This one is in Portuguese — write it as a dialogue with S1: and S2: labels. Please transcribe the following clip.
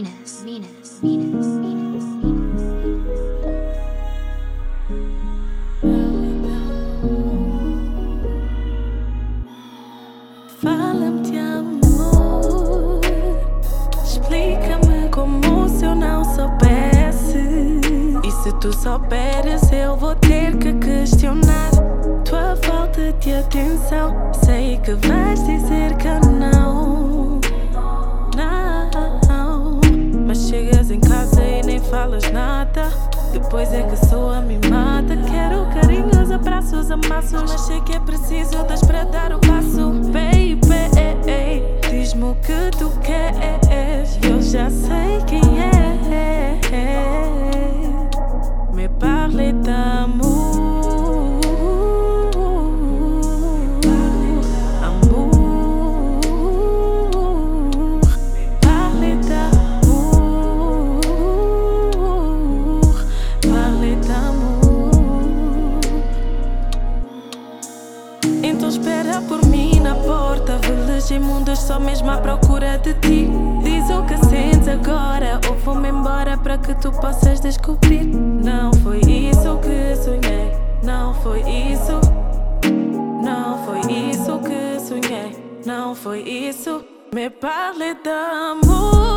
S1: Fala-me de amor, explica-me como se eu não soubesse. E se tu souberes, eu vou ter que questionar tua falta de atenção. Sei que vais dizer que não, mas chegas em casa e nem falas nada. Depois é que sou a mimada. Quero carinhos, abraços, amassos, mas sei que é preciso outras para dar o passo. Baby, diz-me o que tu queres, eu já sei quem é. Me parle d'amour, então espera por mim na porta. Veles imundos só mesmo à procura de ti. Diz o que sentes agora ou vou-me embora para que tu possas descobrir. Não foi isso que sonhei, não foi isso. Não foi isso que sonhei, não foi isso. Me parle d'amour.